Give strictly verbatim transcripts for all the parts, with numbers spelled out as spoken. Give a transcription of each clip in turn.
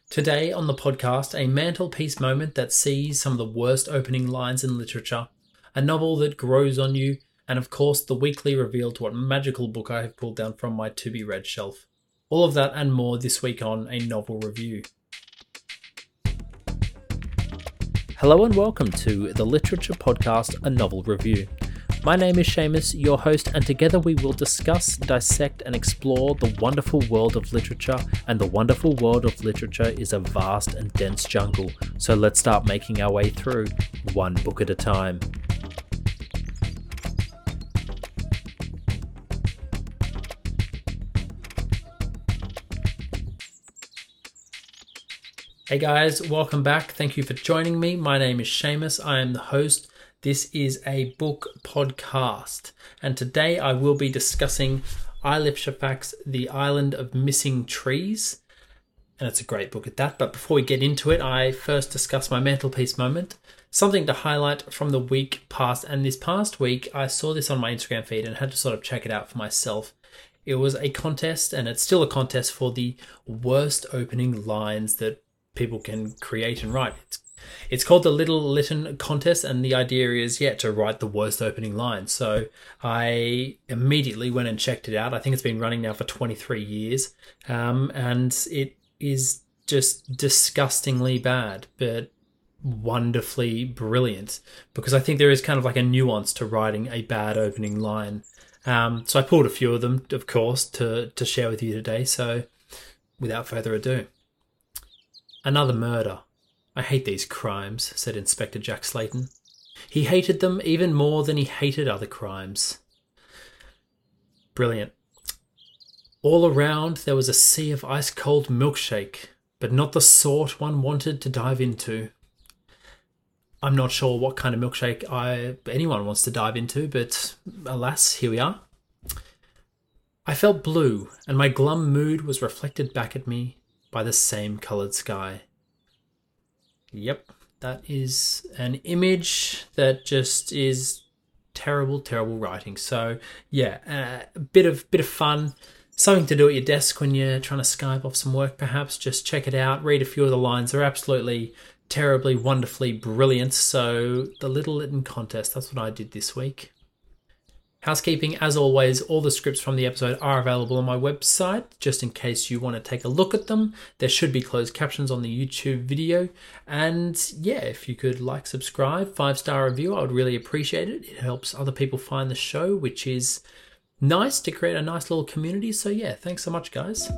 Today on the podcast, a mantelpiece moment that sees some of the worst opening lines in literature, a novel that grows on you, and of course the weekly reveal to what magical book I have pulled down from my to-be-read shelf. All of that and more this week on A Novel Review. Hello and welcome to the Literature Podcast, A Novel Review. My name is Seamus, your host, and together we will discuss, dissect, and explore the wonderful world of literature. And the wonderful world of literature is a vast and dense jungle, so let's start making our way through, one book at a time. Hey guys, welcome back. Thank you for joining me. My name is Seamus. I am the host. This is a book podcast, and today I will be discussing Eilif Shafak's The Island of Missing Trees, and it's a great book at that. But before we get into it, I first discuss my mantelpiece moment, something to highlight from the week past. And this past week, I saw this on my Instagram feed and had to sort of check it out for myself. It was a contest, and it's still a contest for the worst opening lines that people can create and write. It's It's called the Little Lytton Contest, and the idea is, yeah, to write the worst opening line. So I immediately went and checked it out. I think it's been running now for twenty-three years, um, and it is just disgustingly bad, but wonderfully brilliant, because I think there is kind of like a nuance to writing a bad opening line. Um, so I pulled a few of them, of course, to, to share with you today. So without further ado, another murder. I hate these crimes, said Inspector Jack Slayton. He hated them even more than he hated other crimes. Brilliant. All around there was a sea of ice-cold milkshake, but not the sort one wanted to dive into. I'm not sure what kind of milkshake I anyone wants to dive into, but alas, here we are. I felt blue, and my glum mood was reflected back at me by the same coloured sky. Yep, that is an image that just is terrible, terrible writing. So yeah, uh, a bit of bit of fun, something to do at your desk when you're trying to Skype off some work. Perhaps just check it out, read a few of the lines. They're absolutely, terribly, wonderfully brilliant. So the Little Lytton Contest, that's what I did this week. Housekeeping, as always, all the scripts from the episode are available on my website, just in case you want to take a look at them. There should be closed captions on the YouTube video. And yeah, if you could like, subscribe, five-star review, I would really appreciate it. It helps other people find the show, which is nice to create a nice little community. So yeah, thanks so much, guys.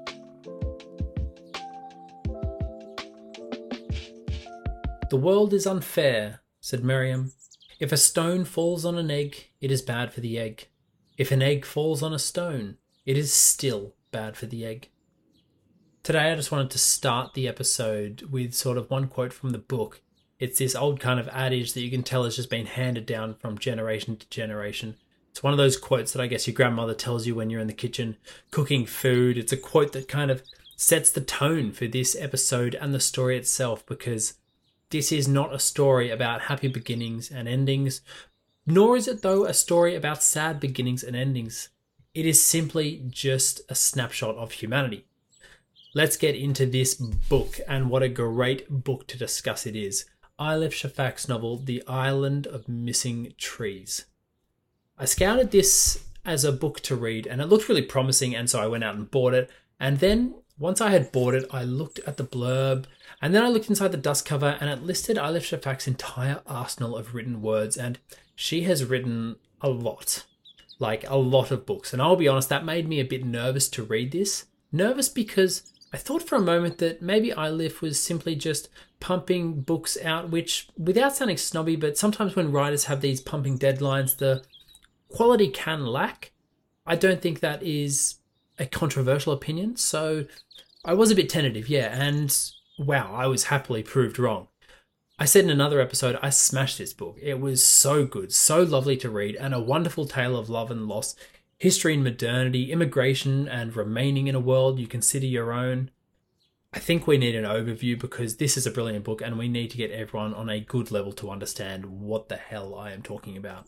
The world is unfair, said Miriam. If a stone falls on an egg, it is bad for the egg. If an egg falls on a stone, it is still bad for the egg. Today I just wanted to start the episode with sort of one quote from the book. It's this old kind of adage that you can tell has just been handed down from generation to generation. It's one of those quotes that I guess your grandmother tells you when you're in the kitchen cooking food. It's a quote that kind of sets the tone for this episode and the story itself, because this is not a story about happy beginnings and endings, nor is it, though, a story about sad beginnings and endings. It is simply just a snapshot of humanity. Let's get into this book, and what a great book to discuss it is. Eilif Shafak's novel, The Island of Missing Trees. I scouted this as a book to read, and it looked really promising, and so I went out and bought it. And then, once I had bought it, I looked at the blurb, and then I looked inside the dust cover, and it listed Eilif Shafak's entire arsenal of written words, and she has written a lot. Like, a lot of books. And I'll be honest, that made me a bit nervous to read this. Nervous because I thought for a moment that maybe Eilif was simply just pumping books out, which, without sounding snobby, but sometimes when writers have these pumping deadlines, the quality can lack. I don't think that is a controversial opinion, so I was a bit tentative, yeah, and wow, I was happily proved wrong. I said in another episode, I smashed this book. It was so good, so lovely to read, and a wonderful tale of love and loss, history and modernity, immigration, and remaining in a world you consider your own. I think we need an overview because this is a brilliant book and we need to get everyone on a good level to understand what the hell I am talking about.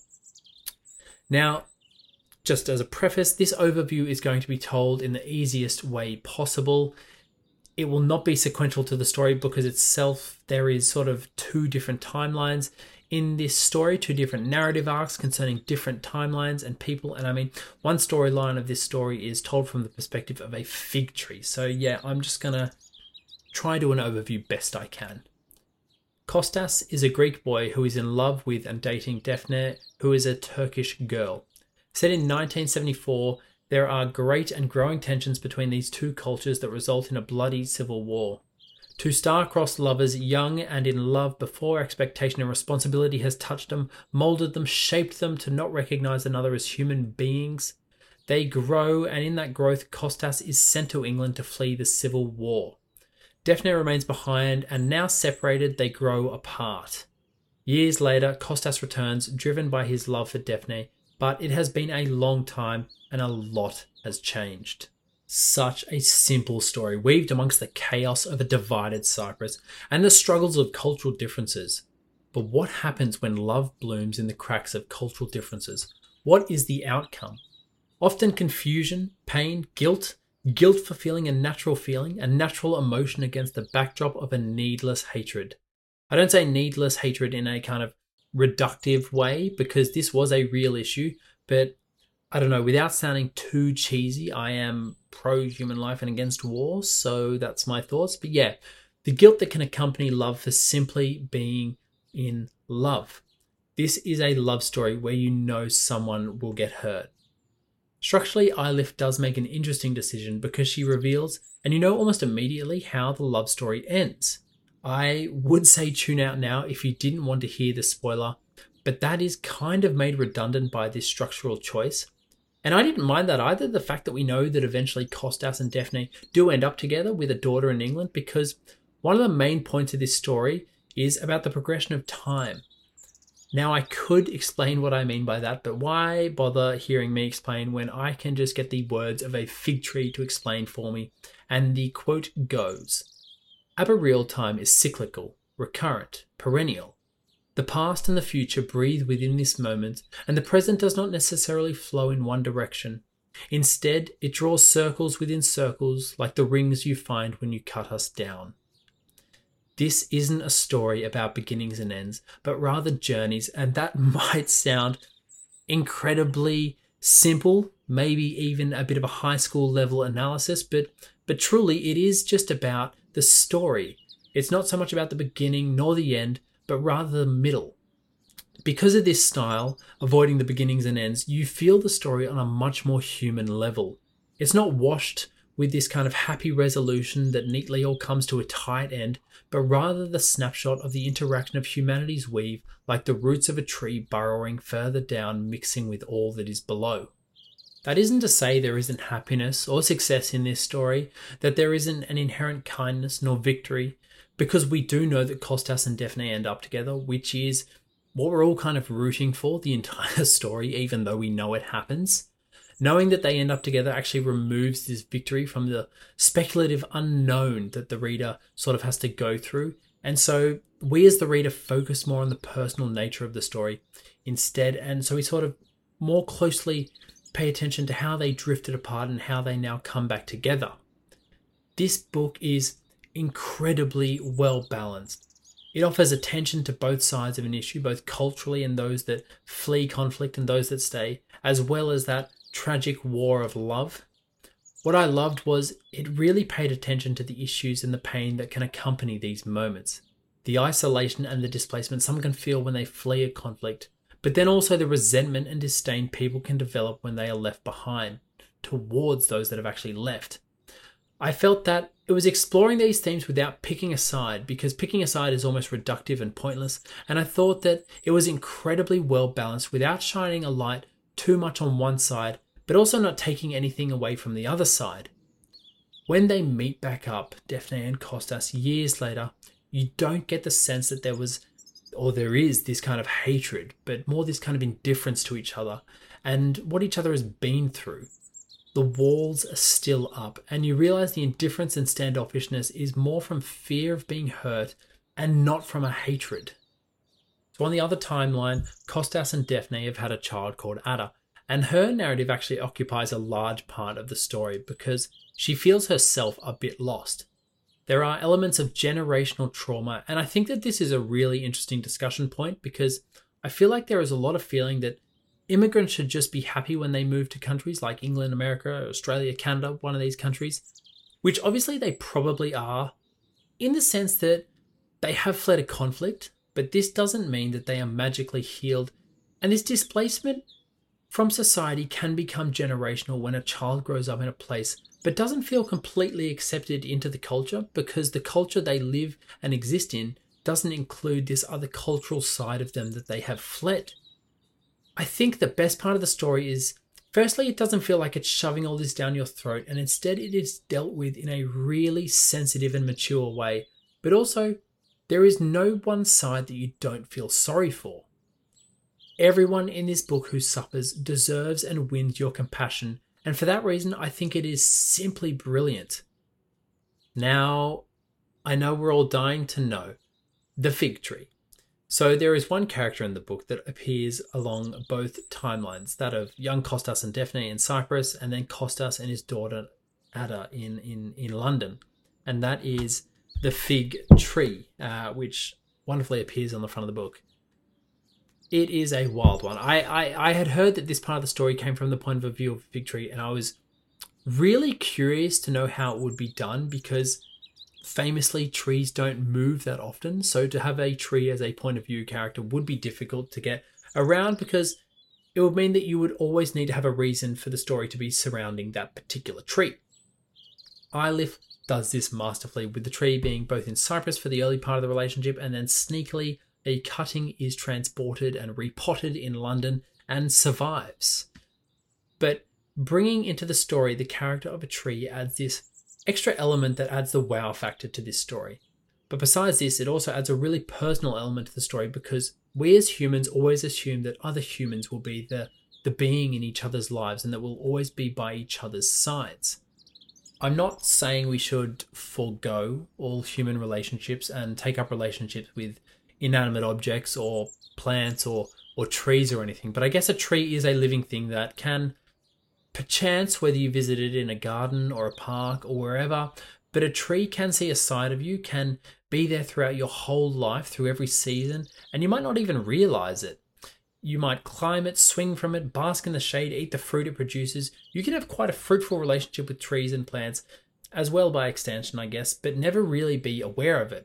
Now, just as a preface, this overview is going to be told in the easiest way possible. it will not be sequential to the story because itself there is sort of two different timelines in this story, two different narrative arcs concerning different timelines and people. And I mean, one storyline of this story is told from the perspective of a fig tree. So yeah, I'm just going to try to do an overview best I can. Kostas is a Greek boy who is in love with and dating Daphne, who is a Turkish girl. Set in nineteen seventy-four, there are great and growing tensions between these two cultures that result in a bloody civil war. Two star-crossed lovers, young and in love before expectation and responsibility has touched them, moulded them, shaped them to not recognize another as human beings. They grow, and in that growth, Kostas is sent to England to flee the civil war. Daphne remains behind, and now separated, they grow apart. Years later, Kostas returns, driven by his love for Daphne, but it has been a long time, and a lot has changed. Such a simple story, weaved amongst the chaos of a divided Cyprus and the struggles of cultural differences. But what happens when love blooms in the cracks of cultural differences? What is the outcome? Often confusion, pain, guilt, guilt for feeling a natural feeling, a natural emotion against the backdrop of a needless hatred. I don't say needless hatred in a kind of reductive way, because this was a real issue, but I don't know, without sounding too cheesy, I am pro-human life and against war, so that's my thoughts. But yeah, the guilt that can accompany love for simply being in love. This is a love story where you know someone will get hurt. Structurally, Eilif does make an interesting decision because she reveals, and you know almost immediately, how the love story ends. I would say tune out now if you didn't want to hear the spoiler, but that is kind of made redundant by this structural choice. And I didn't mind that either, the fact that we know that eventually Kostas and Daphne do end up together with a daughter in England, because one of the main points of this story is about the progression of time. Now, I could explain what I mean by that, but why bother hearing me explain when I can just get the words of a fig tree to explain for me? And the quote goes, "Aberreal time is cyclical, recurrent, perennial. The past and the future breathe within this moment, and the present does not necessarily flow in one direction. Instead, it draws circles within circles, like the rings you find when you cut us down." This isn't a story about beginnings and ends, but rather journeys, and that might sound incredibly simple, maybe even a bit of a high school level analysis, but, but truly it is just about the story. It's not so much about the beginning nor the end, but rather the middle. Because of this style, avoiding the beginnings and ends, you feel the story on a much more human level. It's not washed with this kind of happy resolution that neatly all comes to a tight end, but rather the snapshot of the interaction of humanity's weave, like the roots of a tree burrowing further down, mixing with all that is below. That isn't to say there isn't happiness or success in this story, that there isn't an inherent kindness nor victory, because we do know that Kostas and Daphne end up together, which is what we're all kind of rooting for the entire story, even though we know it happens. Knowing that they end up together actually removes this victory from the speculative unknown that the reader sort of has to go through. And so we as the reader focus more on the personal nature of the story instead. And so we sort of more closely pay attention to how they drifted apart and how they now come back together. This book is incredibly well balanced. It offers attention to both sides of an issue, both culturally and those that flee conflict and those that stay, as well as that tragic war of love. What I loved was it really paid attention to the issues and the pain that can accompany these moments. The isolation and the displacement someone can feel when they flee a conflict, but then also the resentment and disdain people can develop when they are left behind towards those that have actually left. I felt that it was exploring these themes without picking a side, because picking a side is almost reductive and pointless, and I thought that it was incredibly well balanced without shining a light too much on one side, but also not taking anything away from the other side. When they meet back up, Daphne and Kostas, years later, you don't get the sense that there was, or there is, this kind of hatred, but more this kind of indifference to each other and what each other has been through. The walls are still up, and you realize the indifference and standoffishness is more from fear of being hurt and not from a hatred. So on the other timeline, Kostas and Daphne have had a child called Ada, and her narrative actually occupies a large part of the story because she feels herself a bit lost. There are elements of generational trauma, and I think that this is a really interesting discussion point because I feel like there is a lot of feeling that immigrants should just be happy when they move to countries like England, America, Australia, Canada, one of these countries, which obviously they probably are, in the sense that they have fled a conflict, but this doesn't mean that they are magically healed. And this displacement from society can become generational when a child grows up in a place but doesn't feel completely accepted into the culture because the culture they live and exist in doesn't include this other cultural side of them that they have fled. I think the best part of the story is, firstly, it doesn't feel like it's shoving all this down your throat, and instead it is dealt with in a really sensitive and mature way. But also, there is no one side that you don't feel sorry for. Everyone in this book who suffers deserves and wins your compassion, and for that reason, I think it is simply brilliant. Now, I know we're all dying to know the fig tree. So there is one character in the book that appears along both timelines, that of young Costas and Daphne in Cyprus, and then Costas and his daughter Ada in, in, in London. And that is the fig tree, uh, which wonderfully appears on the front of the book. It is a wild one. I, I, I had heard that this part of the story came from the point of view of a fig tree, and I was really curious to know how it would be done because famously trees don't move that often. So to have a tree as a point of view character would be difficult to get around because it would mean that you would always need to have a reason for the story to be surrounding that particular tree. Eilif does this masterfully, with the tree being both in Cyprus for the early part of the relationship and then sneakily a cutting is transported and repotted in London and survives. But bringing into the story the character of a tree adds this extra element that adds the wow factor to this story. But besides this, it also adds a really personal element to the story because we as humans always assume that other humans will be the, the being in each other's lives and that we'll always be by each other's sides. I'm not saying we should forego all human relationships and take up relationships with inanimate objects or plants or, or trees or anything, but I guess a tree is a living thing that can, perchance, whether you visit it in a garden or a park or wherever, but a tree can see a side of you, can be there throughout your whole life, through every season, and you might not even realize it. You might climb it, swing from it, bask in the shade, eat the fruit it produces. You can have quite a fruitful relationship with trees and plants, as well by extension, I guess, but never really be aware of it.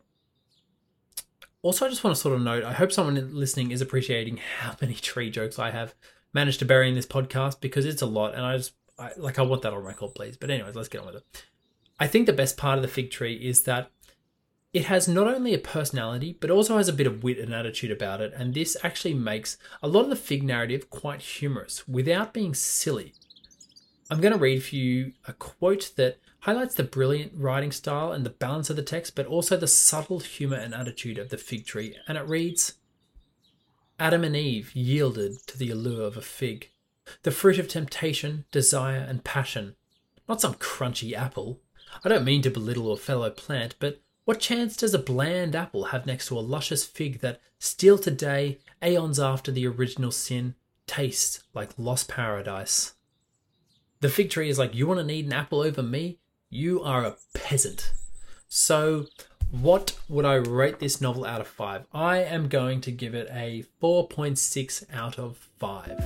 Also, I just want to sort of note, I hope someone listening is appreciating how many tree jokes I have managed to bury in this podcast because it's a lot, and I just, I, like, I want that on record, please. But anyways, let's get on with it. I think the best part of the fig tree is that it has not only a personality, but also has a bit of wit and attitude about it, and this actually makes a lot of the fig narrative quite humorous without being silly. I'm going to read for you a quote that highlights the brilliant writing style and the balance of the text, but also the subtle humour and attitude of the fig tree, and it reads, Adam and Eve yielded to the allure of a fig, the fruit of temptation, desire, and passion. Not some crunchy apple. I don't mean to belittle a fellow plant, but what chance does a bland apple have next to a luscious fig that, still today, aeons after the original sin, tastes like lost paradise? The fig tree is like, you want to need an apple over me? You are a peasant. So, what would I rate this novel out of five? I am going to give it a four point six out of five.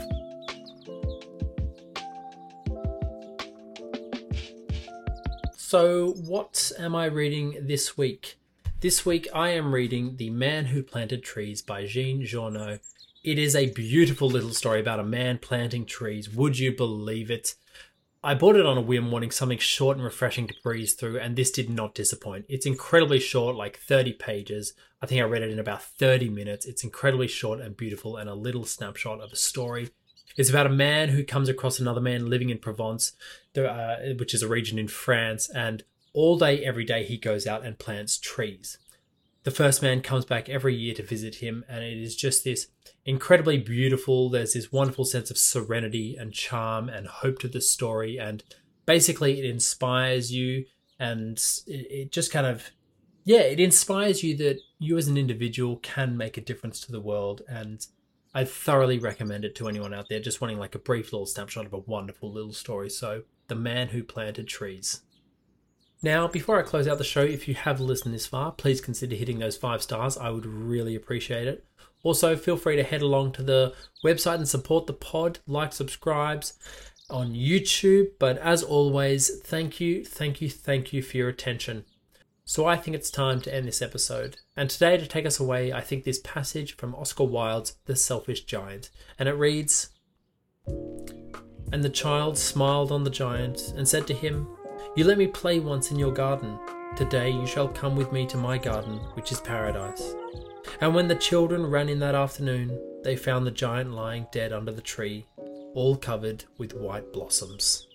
So, what am I reading this week? This week I am reading The Man Who Planted Trees by Jean Journow. It is a beautiful little story about a man planting trees. Would you believe it? I bought it on a whim, wanting something short and refreshing to breeze through, and this did not disappoint. It's incredibly short, like thirty pages. I think I read it in about thirty minutes. It's incredibly short and beautiful, and a little snapshot of a story. It's about a man who comes across another man living in Provence, uh, which is a region in France, and all day, every day, he goes out and plants trees. The first man comes back every year to visit him, and it is just this incredibly beautiful. There's this wonderful sense of serenity and charm and hope to the story, and basically it inspires you, and it, it just kind of, yeah, it inspires you that you as an individual can make a difference to the world, and I thoroughly recommend it to anyone out there just wanting like a brief little snapshot of a wonderful little story. So, The Man Who Planted Trees. Now, before I close out the show, if you have listened this far, please consider hitting those five stars. I would really appreciate it. Also, feel free to head along to the website and support the pod, like, subscribes on YouTube. But as always, thank you, thank you, thank you for your attention. So I think it's time to end this episode. And today, to take us away, I think this passage from Oscar Wilde's The Selfish Giant. And it reads, "And the child smiled on the giant and said to him, 'You let me play once in your garden. Today you shall come with me to my garden, which is paradise.' And when the children ran in that afternoon, they found the giant lying dead under the tree, all covered with white blossoms."